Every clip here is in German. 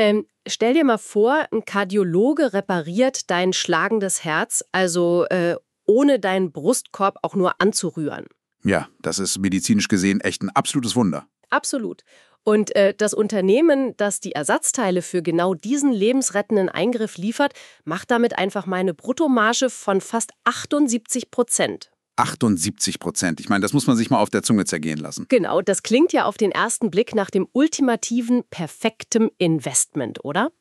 Stell dir mal vor, ein Kardiologe repariert dein schlagendes Herz, also ohne deinen Brustkorb auch nur anzurühren. Ja, das ist medizinisch gesehen echt ein absolutes Wunder. Absolut. Und das Unternehmen, das die Ersatzteile für genau diesen lebensrettenden Eingriff liefert, macht damit einfach mal eine Bruttomarge von fast 78%. 78%. Ich meine, das muss man sich mal auf der Zunge zergehen lassen. Genau, das klingt ja auf den ersten Blick nach dem ultimativen, perfektem Investment, oder?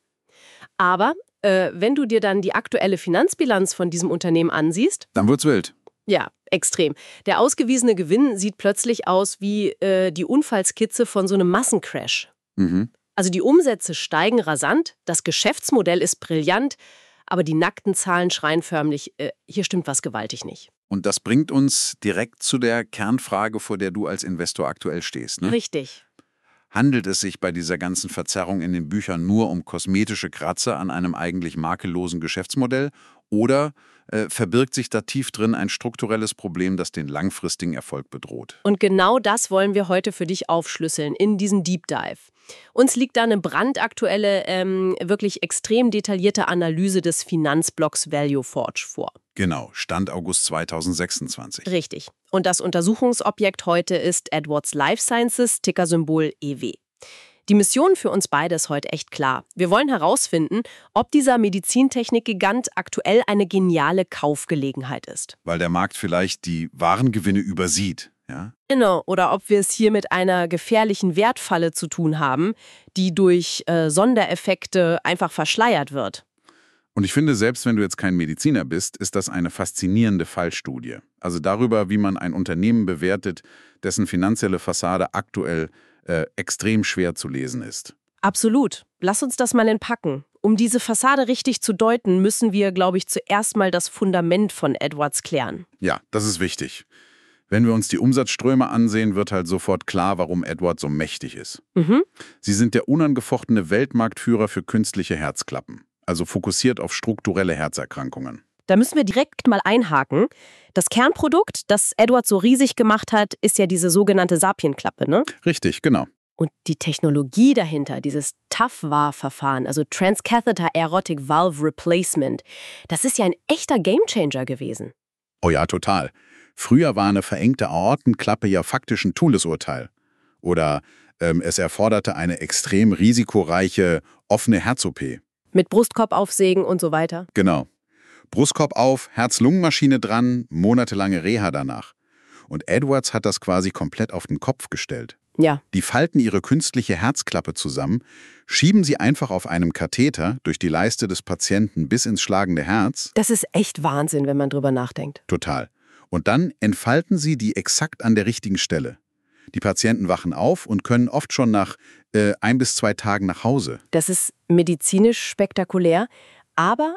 Aber wenn du dir dann die aktuelle Finanzbilanz von diesem Unternehmen ansiehst, Dann wird's wild. ja, extrem. Der ausgewiesene Gewinn sieht plötzlich aus wie die Unfallskizze von so einem Massencrash. Mhm. Also die Umsätze steigen rasant, das Geschäftsmodell ist brillant, aber die nackten Zahlen schreien förmlich, hier stimmt was gewaltig nicht. Und das bringt uns direkt zu der Kernfrage, vor der du als Investor aktuell stehst. Ne? Richtig. Handelt es sich bei dieser ganzen Verzerrung in den Büchern nur um kosmetische Kratzer an einem eigentlich makellosen Geschäftsmodell oder verbirgt sich da tief drin ein strukturelles Problem, das den langfristigen Erfolg bedroht? Und genau das wollen wir heute für dich aufschlüsseln in diesem Deep Dive. Uns liegt da eine brandaktuelle, wirklich extrem detaillierte Analyse des Finanzblocks Value Forge vor. Genau, Stand August 2026. Richtig. Und das Untersuchungsobjekt heute ist Edwards Life Sciences, Tickersymbol EW. Die Mission für uns beide ist heute echt klar. Wir wollen herausfinden, ob dieser Medizintechnik-Gigant aktuell eine geniale Kaufgelegenheit ist. Weil der Markt vielleicht die wahren Gewinne übersieht. Ja? Genau, oder ob wir es hier mit einer gefährlichen Wertfalle zu tun haben, die durch Sondereffekte einfach verschleiert wird. Und ich finde, selbst wenn du jetzt kein Mediziner bist, ist das eine faszinierende Fallstudie. Also darüber, wie man ein Unternehmen bewertet, dessen finanzielle Fassade aktuell extrem schwer zu lesen ist. Absolut. Lass uns das mal entpacken. Um diese Fassade richtig zu deuten, müssen wir, glaube ich, zuerst mal das Fundament von Edwards klären. Ja, das ist wichtig. Wenn wir uns die Umsatzströme ansehen, wird halt sofort klar, warum Edwards so mächtig ist. Mhm. Sie sind der unangefochtene Weltmarktführer für künstliche Herzklappen, also fokussiert auf strukturelle Herzerkrankungen. Da müssen wir direkt mal einhaken. Das Kernprodukt, das Edwards so riesig gemacht hat, ist ja diese sogenannte Sapien-Klappe, ne? Richtig, genau. Und die Technologie dahinter, dieses TAVR-Verfahren, also Transcatheter Aortic Valve Replacement, das ist ja ein echter Gamechanger gewesen. Oh ja, total. Früher war eine verengte Aortenklappe ja faktisch ein Todesurteil. Oder es erforderte eine extrem risikoreiche offene Herz-OP. Mit Brustkorb aufsägen und so weiter. Genau. Brustkorb auf, Herz-Lungen-Maschine dran, monatelange Reha danach. Und Edwards hat das quasi komplett auf den Kopf gestellt. Ja. Die falten ihre künstliche Herzklappe zusammen, schieben sie einfach auf einem Katheter durch die Leiste des Patienten bis ins schlagende Herz. Das ist echt Wahnsinn, wenn man drüber nachdenkt. Total. Und dann entfalten sie die exakt an der richtigen Stelle. Die Patienten wachen auf und können oft schon nach 1 bis 2 Tagen nach Hause. Das ist medizinisch spektakulär, aber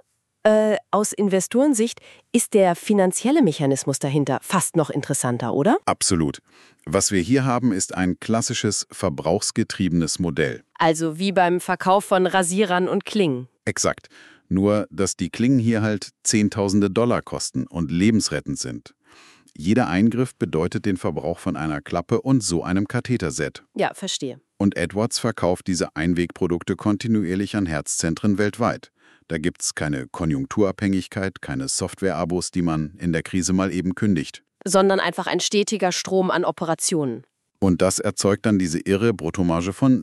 aus Investorensicht ist der finanzielle Mechanismus dahinter fast noch interessanter, oder? Absolut. Was wir hier haben, ist ein klassisches verbrauchsgetriebenes Modell. Also wie beim Verkauf von Rasierern und Klingen. Exakt. Nur, dass die Klingen hier halt Zehntausende Dollar kosten und lebensrettend sind. Jeder Eingriff bedeutet den Verbrauch von einer Klappe und so einem Katheterset. Ja, verstehe. Und Edwards verkauft diese Einwegprodukte kontinuierlich an Herzzentren weltweit. Da gibt's keine Konjunkturabhängigkeit, keine Software-Abos, die man in der Krise mal eben kündigt. Sondern einfach ein stetiger Strom an Operationen. Und das erzeugt dann diese irre Bruttomarge von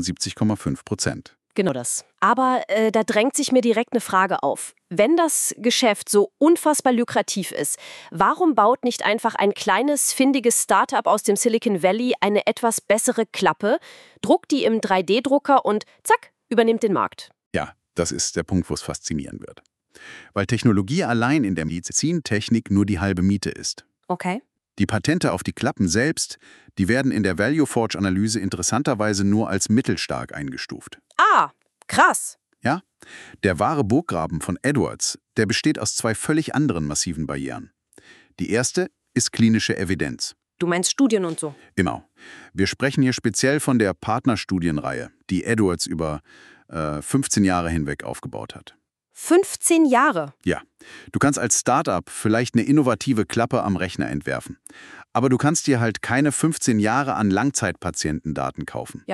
77,5%. Genau das. Aber da drängt sich mir direkt eine Frage auf. Wenn das Geschäft so unfassbar lukrativ ist, warum baut nicht einfach ein kleines, findiges Startup aus dem Silicon Valley eine etwas bessere Klappe, druckt die im 3D-Drucker und zack, übernimmt den Markt? Ja, das ist der Punkt, wo es faszinierend wird. Weil Technologie allein in der Medizintechnik nur die halbe Miete ist. Okay. Die Patente auf die Klappen selbst, die werden in der Value Forge-Analyse interessanterweise nur als mittelstark eingestuft. Ah, krass. Ja? Der wahre Burggraben von Edwards, der besteht aus 2 völlig anderen massiven Barrieren. Die erste ist klinische Evidenz. Du meinst Studien und so? Genau. Wir sprechen hier speziell von der Partnerstudienreihe, die Edwards über 15 Jahre hinweg aufgebaut hat. 15 Jahre? Ja. Du kannst als Startup vielleicht eine innovative Klappe am Rechner entwerfen. Aber du kannst dir halt keine 15 Jahre an Langzeitpatientendaten kaufen. Ja.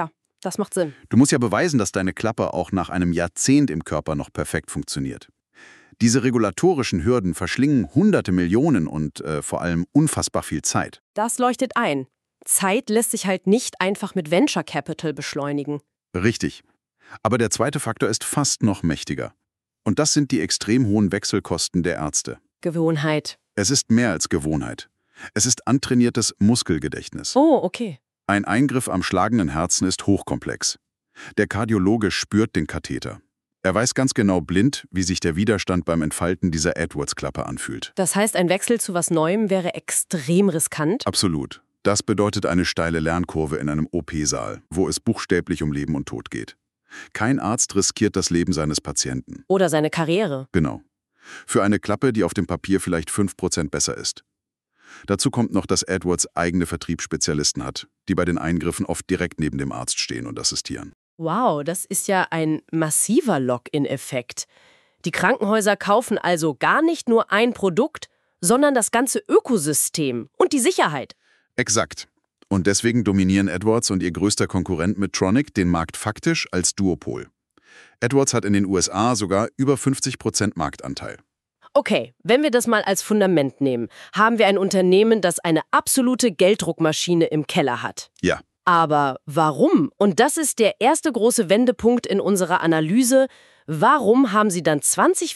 das macht Sinn. Du musst ja beweisen, dass deine Klappe auch nach einem Jahrzehnt im Körper noch perfekt funktioniert. Diese regulatorischen Hürden verschlingen hunderte Millionen und vor allem unfassbar viel Zeit. Das leuchtet ein. Zeit lässt sich halt nicht einfach mit Venture Capital beschleunigen. Richtig. Aber der zweite Faktor ist fast noch mächtiger. Und das sind die extrem hohen Wechselkosten der Ärzte. Gewohnheit. Es ist mehr als Gewohnheit. Es ist antrainiertes Muskelgedächtnis. Oh, okay. Ein Eingriff am schlagenden Herzen ist hochkomplex. Der Kardiologe spürt den Katheter. Er weiß ganz genau blind, wie sich der Widerstand beim Entfalten dieser Edwards-Klappe anfühlt. Das heißt, ein Wechsel zu was Neuem wäre extrem riskant? Absolut. Das bedeutet eine steile Lernkurve in einem OP-Saal, wo es buchstäblich um Leben und Tod geht. Kein Arzt riskiert das Leben seines Patienten. Oder seine Karriere. Genau. Für eine Klappe, die auf dem Papier vielleicht 5% besser ist. Dazu kommt noch, dass Edwards eigene Vertriebsspezialisten hat, die bei den Eingriffen oft direkt neben dem Arzt stehen und assistieren. Wow, das ist ja ein massiver Lock-in-Effekt. Die Krankenhäuser kaufen also gar nicht nur ein Produkt, sondern das ganze Ökosystem und die Sicherheit. Exakt. Und deswegen dominieren Edwards und ihr größter Konkurrent Medtronic den Markt faktisch als Duopol. Edwards hat in den USA sogar über 50% Marktanteil. Okay, wenn wir das mal als Fundament nehmen, haben wir ein Unternehmen, das eine absolute Gelddruckmaschine im Keller hat. Ja. Aber warum? Und das ist der erste große Wendepunkt in unserer Analyse. Warum haben Sie dann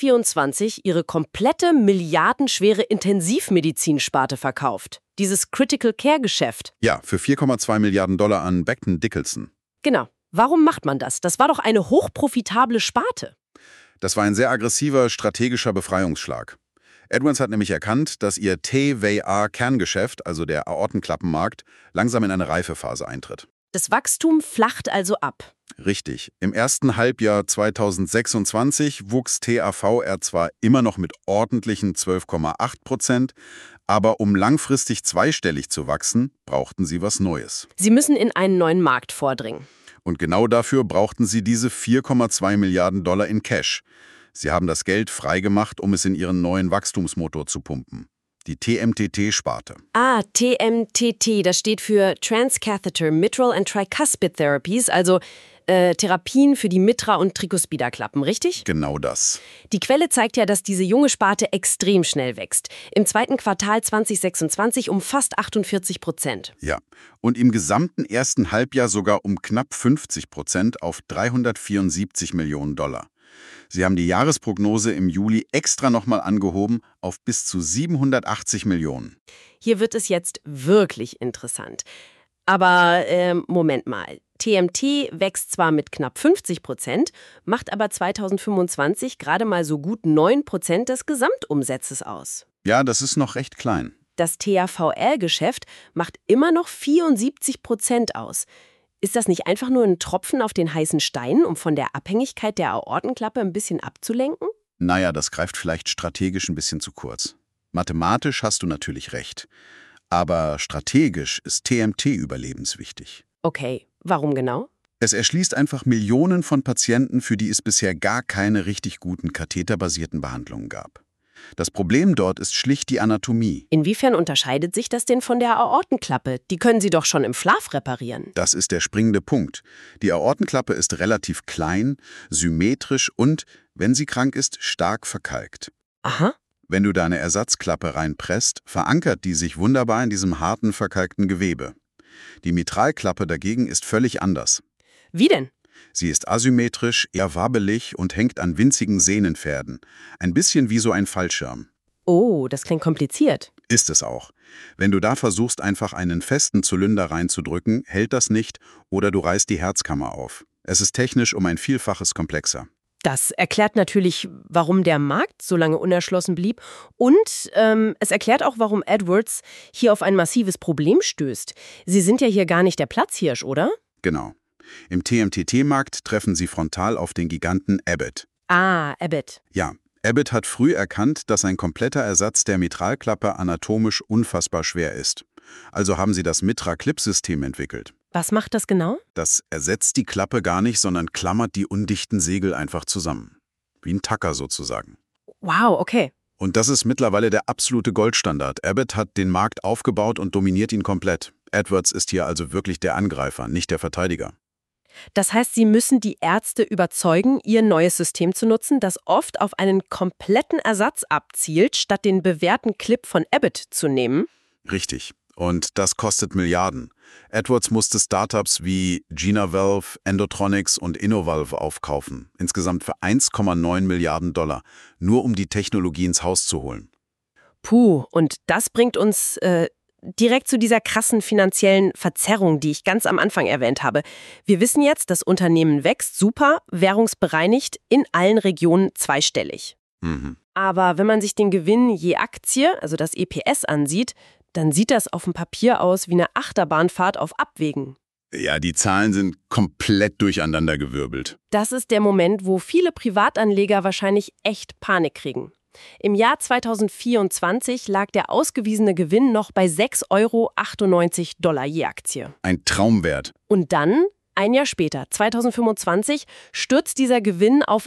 2024 Ihre komplette milliardenschwere Intensivmedizinsparte verkauft? Dieses Critical Care Geschäft. Ja, für 4,2 Milliarden Dollar an Becton Dickinson. Genau. Warum macht man das? Das war doch eine hochprofitable Sparte. Das war ein sehr aggressiver strategischer Befreiungsschlag. Edwards hat nämlich erkannt, dass ihr TWA-Kerngeschäft, also der Aortenklappenmarkt, langsam in eine Reifephase eintritt. Das Wachstum flacht also ab. Richtig. Im ersten Halbjahr 2026 wuchs TAVR zwar immer noch mit ordentlichen 12,8%, aber um langfristig zweistellig zu wachsen, brauchten sie was Neues. Sie müssen in einen neuen Markt vordringen. Und genau dafür brauchten sie diese 4,2 Milliarden Dollar in Cash. Sie haben das Geld freigemacht, um es in ihren neuen Wachstumsmotor zu pumpen. Die TMTT-Sparte. Ah, TMTT, das steht für Transcatheter Mitral and Tricuspid Therapies, also Therapien für die Mitra- und Tricuspida-Klappen, richtig? Genau das. Die Quelle zeigt ja, dass diese junge Sparte extrem schnell wächst. Im zweiten Quartal 2026 um fast 48%. Ja, und im gesamten ersten Halbjahr sogar um knapp 50% auf 374 Millionen Dollar. Sie haben die Jahresprognose im Juli extra nochmal angehoben auf bis zu 780 Millionen. Hier wird es jetzt wirklich interessant. Aber Moment mal. TMT wächst zwar mit knapp 50%, macht aber 2025 gerade mal so gut 9% des Gesamtumsatzes aus. Ja, das ist noch recht klein. Das TAVR-Geschäft macht immer noch 74% aus. Ist das nicht einfach nur ein Tropfen auf den heißen Stein, um von der Abhängigkeit der Aortenklappe ein bisschen abzulenken? Naja, das greift vielleicht strategisch ein bisschen zu kurz. Mathematisch hast du natürlich recht. Aber strategisch ist TMT überlebenswichtig. Okay, warum genau? Es erschließt einfach Millionen von Patienten, für die es bisher gar keine richtig guten katheterbasierten Behandlungen gab. Das Problem dort ist schlicht die Anatomie. Inwiefern unterscheidet sich das denn von der Aortenklappe? Die können Sie doch schon im Schlaf reparieren. Das ist der springende Punkt. Die Aortenklappe ist relativ klein, symmetrisch und, wenn sie krank ist, stark verkalkt. Aha. Wenn du deine Ersatzklappe reinpresst, verankert die sich wunderbar in diesem harten, verkalkten Gewebe. Die Mitralklappe dagegen ist völlig anders. Wie denn? Sie ist asymmetrisch, eher wabbelig und hängt an winzigen Sehnenpferden. Ein bisschen wie so ein Fallschirm. Oh, das klingt kompliziert. Ist es auch. Wenn du da versuchst, einfach einen festen Zylinder reinzudrücken, hält das nicht oder du reißt die Herzkammer auf. Es ist technisch um ein Vielfaches komplexer. Das erklärt natürlich, warum der Markt so lange unerschlossen blieb. Und es erklärt auch, warum Edwards hier auf ein massives Problem stößt. Sie sind ja hier gar nicht der Platzhirsch, oder? Genau. Im TMTT-Markt treffen sie frontal auf den Giganten Abbott. Ah, Abbott. Ja, Abbott hat früh erkannt, dass ein kompletter Ersatz der Mitralklappe anatomisch unfassbar schwer ist. Also haben sie das Mitra-Clip-System entwickelt. Was macht das genau? Das ersetzt die Klappe gar nicht, sondern klammert die undichten Segel einfach zusammen. Wie ein Tacker sozusagen. Wow, okay. Und das ist mittlerweile der absolute Goldstandard. Abbott hat den Markt aufgebaut und dominiert ihn komplett. Edwards ist hier also wirklich der Angreifer, nicht der Verteidiger. Das heißt, Sie müssen die Ärzte überzeugen, Ihr neues System zu nutzen, das oft auf einen kompletten Ersatz abzielt, statt den bewährten Clip von Abbott zu nehmen. Richtig. Und das kostet Milliarden. Edwards musste Startups wie GenaValve, Endotronix und Innovalve aufkaufen, insgesamt für 1,9 Milliarden $, nur um die Technologie ins Haus zu holen. Puh, und das bringt uns direkt zu dieser krassen finanziellen Verzerrung, die ich ganz am Anfang erwähnt habe. Wir wissen jetzt, das Unternehmen wächst super, währungsbereinigt, in allen Regionen zweistellig. Aber wenn man sich den Gewinn je Aktie, also das EPS, ansieht, dann sieht das auf dem Papier aus wie eine Achterbahnfahrt auf Abwägen. Ja, die Zahlen sind komplett durcheinandergewirbelt. Das ist der Moment, wo viele Privatanleger wahrscheinlich echt Panik kriegen. Im Jahr 2024 lag der ausgewiesene Gewinn noch bei 6,98 € je Aktie. Ein Traumwert. Und dann, ein Jahr später, 2025, stürzt dieser Gewinn auf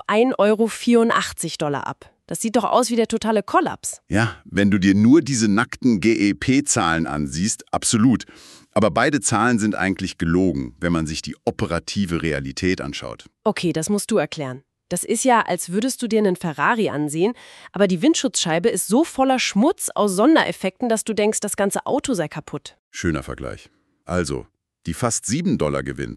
1,84 € ab. Das sieht doch aus wie der totale Kollaps. Ja, wenn du dir nur diese nackten GEP-Zahlen ansiehst, absolut. Aber beide Zahlen sind eigentlich gelogen, wenn man sich die operative Realität anschaut. Okay, das musst du erklären. Das ist ja, als würdest du dir einen Ferrari ansehen, aber die Windschutzscheibe ist so voller Schmutz aus Sondereffekten, dass du denkst, das ganze Auto sei kaputt. Schöner Vergleich. Also, die fast $7 Gewinn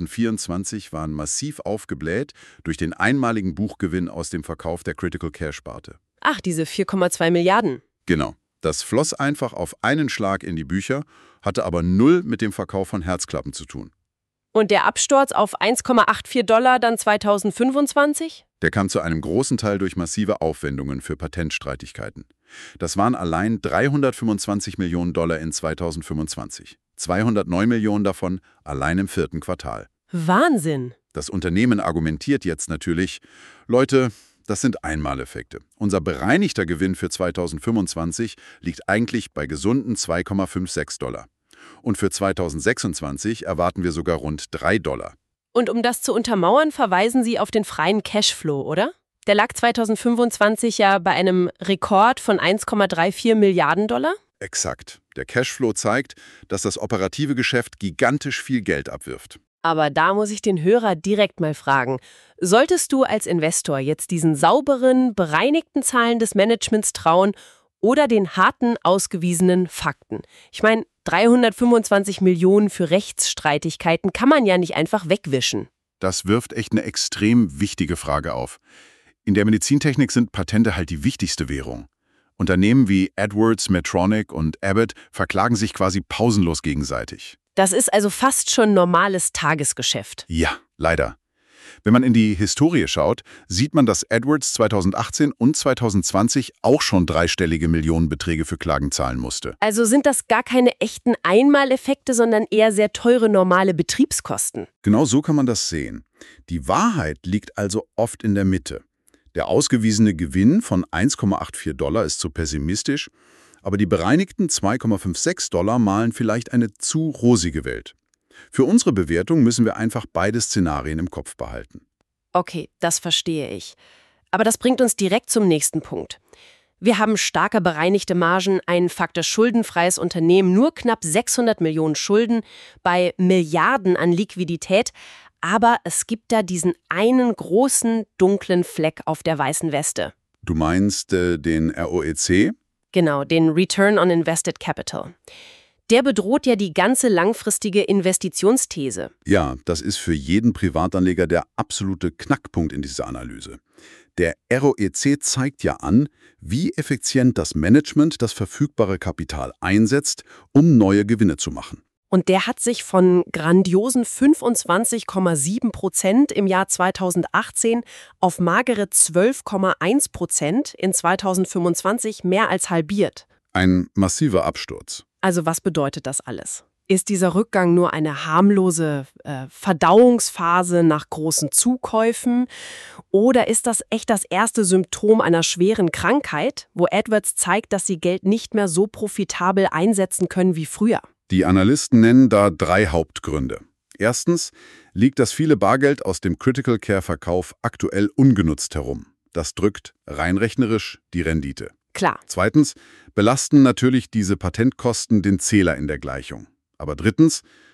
2024 waren massiv aufgebläht durch den einmaligen Buchgewinn aus dem Verkauf der Critical Care Sparte. Ach, diese 4,2 Milliarden. Genau. Das floss einfach auf einen Schlag in die Bücher, hatte aber null mit dem Verkauf von Herzklappen zu tun. Und der Absturz auf 1,84 $ dann 2025? Der kam zu einem großen Teil durch massive Aufwendungen für Patentstreitigkeiten. Das waren allein $325 Millionen in 2025. 209 Millionen davon allein im 4. Quartal. Wahnsinn! Das Unternehmen argumentiert jetzt natürlich, Leute, das sind Einmaleffekte. Unser bereinigter Gewinn für 2025 liegt eigentlich bei gesunden 2,56 $. Und für 2026 erwarten wir sogar rund $3. Und um das zu untermauern, verweisen Sie auf den freien Cashflow, oder? Der lag 2025 ja bei einem Rekord von 1,34 Milliarden $. Exakt. Der Cashflow zeigt, dass das operative Geschäft gigantisch viel Geld abwirft. Aber da muss ich den Hörer direkt mal fragen. Solltest du als Investor jetzt diesen sauberen, bereinigten Zahlen des Managements trauen oder den harten, ausgewiesenen Fakten? Ich meine, 325 Millionen für Rechtsstreitigkeiten kann man ja nicht einfach wegwischen. Das wirft echt eine extrem wichtige Frage auf. In der Medizintechnik sind Patente halt die wichtigste Währung. Unternehmen wie Edwards, Medtronic und Abbott verklagen sich quasi pausenlos gegenseitig. Das ist also fast schon normales Tagesgeschäft. Ja, leider. Wenn man in die Historie schaut, sieht man, dass Edwards 2018 und 2020 auch schon dreistellige Millionenbeträge für Klagen zahlen musste. Also sind das gar keine echten Einmaleffekte, sondern eher sehr teure normale Betriebskosten. Genau so kann man das sehen. Die Wahrheit liegt also oft in der Mitte. Der ausgewiesene Gewinn von 1,84 $ ist zu pessimistisch, aber die bereinigten 2,56 $ malen vielleicht eine zu rosige Welt. Für unsere Bewertung müssen wir einfach beide Szenarien im Kopf behalten. Okay, das verstehe ich. Aber das bringt uns direkt zum nächsten Punkt. Wir haben starke bereinigte Margen, ein faktisch schuldenfreies Unternehmen, nur knapp 600 Millionen Schulden bei Milliarden an Liquidität. Aber es gibt da diesen einen großen, dunklen Fleck auf der weißen Weste. Du meinst den ROEC? Genau, den Return on Invested Capital. Der bedroht ja die ganze langfristige Investitionsthese. Ja, das ist für jeden Privatanleger der absolute Knackpunkt in dieser Analyse. Der ROEC zeigt ja an, wie effizient das Management das verfügbare Kapital einsetzt, um neue Gewinne zu machen. Und der hat sich von grandiosen 25,7% im Jahr 2018 auf magere 12,1% in 2025 mehr als halbiert. Ein massiver Absturz. Also was bedeutet das alles? Ist dieser Rückgang nur eine harmlose Verdauungsphase nach großen Zukäufen? Oder ist das echt das erste Symptom einer schweren Krankheit, wo Edwards zeigt, dass sie Geld nicht mehr so profitabel einsetzen können wie früher? Die Analysten nennen da 3 Hauptgründe. Erstens liegt das viele Bargeld aus dem Critical Care Verkauf aktuell ungenutzt herum. Das drückt rein rechnerisch die Rendite. Klar. Zweitens belasten natürlich diese Patentkosten den Zähler in der Gleichung. Aber drittens,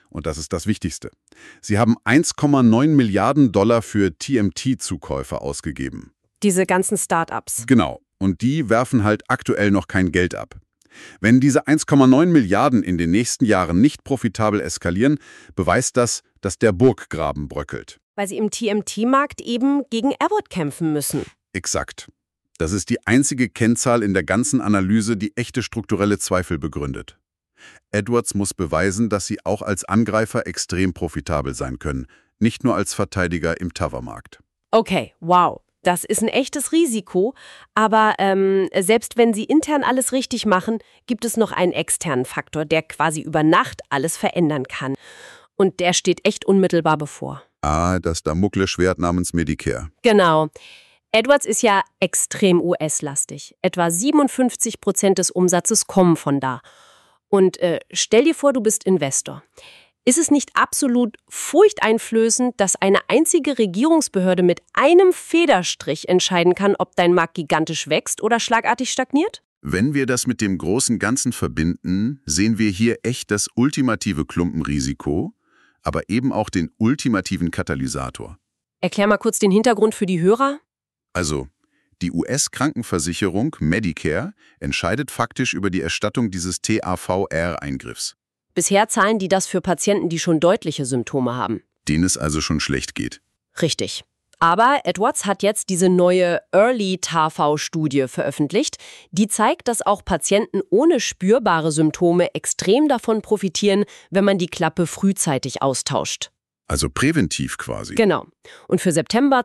Und das ist das Wichtigste. Sie haben 1,9 Milliarden Dollar für TMT-Zukäufe ausgegeben. Diese ganzen Start-ups. Genau. Und die werfen halt aktuell noch kein Geld ab. Wenn diese 1,9 Milliarden in den nächsten Jahren nicht profitabel eskalieren, beweist das, dass der Burggraben bröckelt. Weil sie im TMT-Markt eben gegen Abbott kämpfen müssen. Exakt. Das ist die einzige Kennzahl in der ganzen Analyse, die echte strukturelle Zweifel begründet. Edwards muss beweisen, dass sie auch als Angreifer extrem profitabel sein können, nicht nur als Verteidiger im Towermarkt. Okay, wow. Das ist ein echtes Risiko, aber selbst wenn sie intern alles richtig machen, gibt es noch einen externen Faktor, der quasi über Nacht alles verändern kann. Und der steht echt unmittelbar bevor. Das Damoklesschwert namens Medicare. Genau. Edwards ist ja extrem US-lastig. Etwa 57% des Umsatzes kommen von da. Und stell dir vor, du bist Investor. Ist es nicht absolut furchteinflößend, dass eine einzige Regierungsbehörde mit einem Federstrich entscheiden kann, ob dein Markt gigantisch wächst oder schlagartig stagniert? Wenn wir das mit dem großen Ganzen verbinden, sehen wir hier echt das ultimative Klumpenrisiko, aber eben auch den ultimativen Katalysator. Erklär mal kurz den Hintergrund für die Hörer. Also, die US-Krankenversicherung Medicare entscheidet faktisch über die Erstattung dieses TAVR-Eingriffs. Bisher zahlen die das für Patienten, die schon deutliche Symptome haben. Denen es also schon schlecht geht. Richtig. Aber Edwards hat jetzt diese neue Early-TAV-Studie veröffentlicht. Die zeigt, dass auch Patienten ohne spürbare Symptome extrem davon profitieren, wenn man die Klappe frühzeitig austauscht. Also präventiv quasi. Genau. Und für September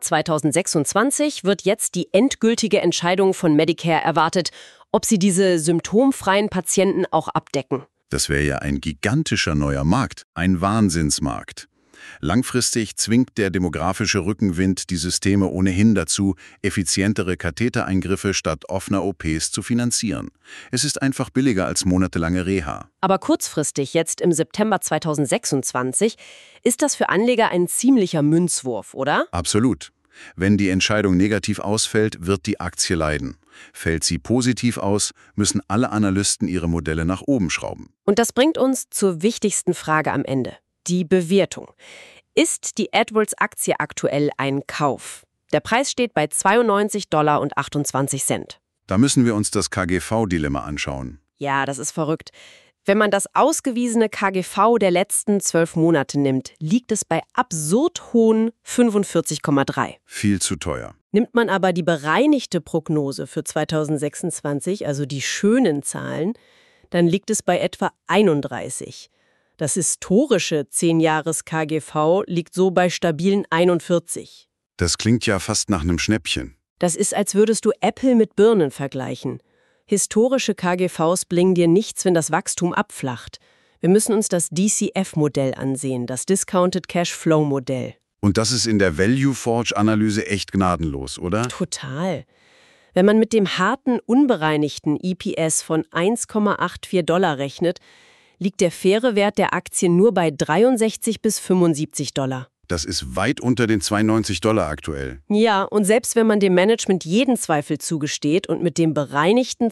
2026 wird jetzt die endgültige Entscheidung von Medicare erwartet, ob sie diese symptomfreien Patienten auch abdecken. Das wäre ja ein gigantischer neuer Markt, ein Wahnsinnsmarkt. Langfristig zwingt der demografische Rückenwind die Systeme ohnehin dazu, effizientere Kathetereingriffe statt offener OPs zu finanzieren. Es ist einfach billiger als monatelange Reha. Aber kurzfristig, jetzt im September 2026, ist das für Anleger ein ziemlicher Münzwurf, oder? Absolut. Wenn die Entscheidung negativ ausfällt, wird die Aktie leiden. Fällt sie positiv aus, müssen alle Analysten ihre Modelle nach oben schrauben. Und das bringt uns zur wichtigsten Frage am Ende. Die Bewertung. Ist die Edwards-Aktie aktuell ein Kauf? Der Preis steht bei $92,28. Da müssen wir uns das KGV-Dilemma anschauen. Ja, das ist verrückt. Wenn man das ausgewiesene KGV der letzten 12 Monate nimmt, liegt es bei absurd hohen 45,3. Viel zu teuer. Nimmt man aber die bereinigte Prognose für 2026, also die schönen Zahlen, dann liegt es bei etwa 31. Das historische 10-Jahres-KGV liegt so bei stabilen 41. Das klingt ja fast nach einem Schnäppchen. Das ist, als würdest du Äpfel mit Birnen vergleichen. Historische KGVs bringen dir nichts, wenn das Wachstum abflacht. Wir müssen uns das DCF-Modell ansehen, das Discounted Cash Flow-Modell. Und das ist in der Value Forge-Analyse echt gnadenlos, oder? Total. Wenn man mit dem harten, unbereinigten EPS von $1,84 rechnet, liegt der faire Wert der Aktie nur bei 63 bis $75. Das ist weit unter den $92 aktuell. Ja, und selbst wenn man dem Management jeden Zweifel zugesteht und mit dem bereinigten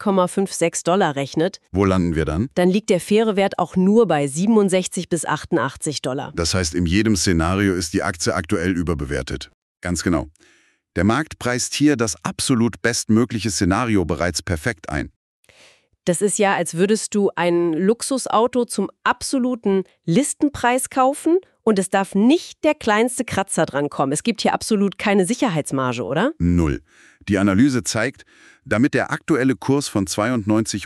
$2,56 rechnet, Wo landen wir dann? dann liegt der faire Wert auch nur bei 67 bis $88. Das heißt, in jedem Szenario ist die Aktie aktuell überbewertet. Ganz genau. Der Markt preist hier das absolut bestmögliche Szenario bereits perfekt ein. Das ist ja, als würdest du ein Luxusauto zum absoluten Listenpreis kaufen und es darf nicht der kleinste Kratzer dran kommen. Es gibt hier absolut keine Sicherheitsmarge, oder? 0. Die Analyse zeigt, damit der aktuelle Kurs von 92,28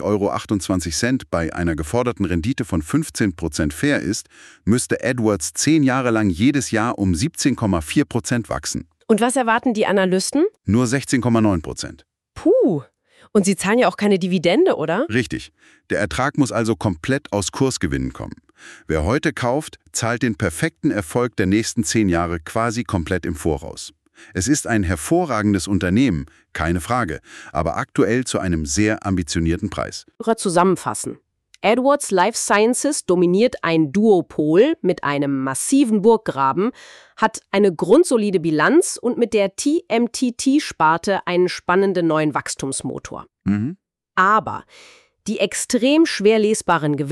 € bei einer geforderten Rendite von 15% fair ist, müsste Edwards 10 Jahre lang jedes Jahr um 17,4% wachsen. Und was erwarten die Analysten? Nur 16,9%. Puh. Und sie zahlen ja auch keine Dividende, oder? Richtig. Der Ertrag muss also komplett aus Kursgewinnen kommen. Wer heute kauft, zahlt den perfekten Erfolg der nächsten 10 Jahre quasi komplett im Voraus. Es ist ein hervorragendes Unternehmen, keine Frage, aber aktuell zu einem sehr ambitionierten Preis. Zusammenfassen. Edwards Life Sciences dominiert ein Duopol mit einem massiven Burggraben, hat eine grundsolide Bilanz und mit der TMTT-Sparte einen spannenden neuen Wachstumsmotor. Aber die extrem schwer lesbaren Gewinne,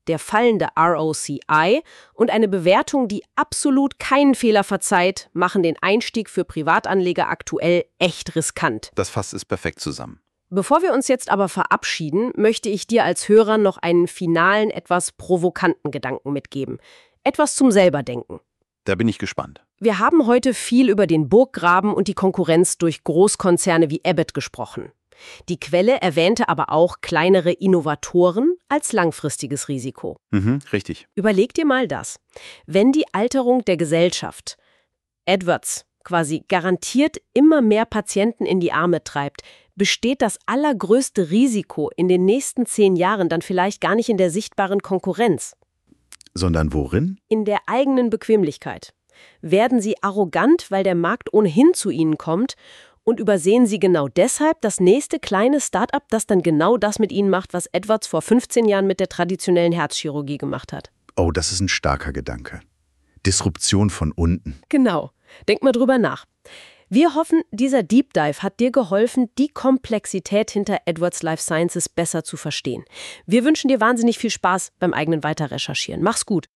der fallende ROCI und eine Bewertung, die absolut keinen Fehler verzeiht, machen den Einstieg für Privatanleger aktuell echt riskant. Das fasst es perfekt zusammen. Bevor wir uns jetzt aber verabschieden, möchte ich dir als Hörer noch einen finalen, etwas provokanten Gedanken mitgeben. Etwas zum Selberdenken. Da bin ich gespannt. Wir haben heute viel über den Burggraben und die Konkurrenz durch Großkonzerne wie Abbott gesprochen. Die Quelle erwähnte aber auch kleinere Innovatoren als langfristiges Risiko. Richtig. Überleg dir mal das. Wenn die Alterung der Gesellschaft Edwards quasi garantiert immer mehr Patienten in die Arme treibt, besteht das allergrößte Risiko in den nächsten 10 Jahren dann vielleicht gar nicht in der sichtbaren Konkurrenz. Sondern worin? In der eigenen Bequemlichkeit. Werden sie arrogant, weil der Markt ohnehin zu ihnen kommt, und übersehen sie genau deshalb das nächste kleine Start-up, das dann genau das mit ihnen macht, was Edwards vor 15 Jahren mit der traditionellen Herzchirurgie gemacht hat. Oh, das ist ein starker Gedanke. Disruption von unten. Genau. Denk mal drüber nach. Wir hoffen, dieser Deep Dive hat dir geholfen, die Komplexität hinter Edwards Lifesciences besser zu verstehen. Wir wünschen dir wahnsinnig viel Spaß beim eigenen Weiterrecherchieren. Mach's gut.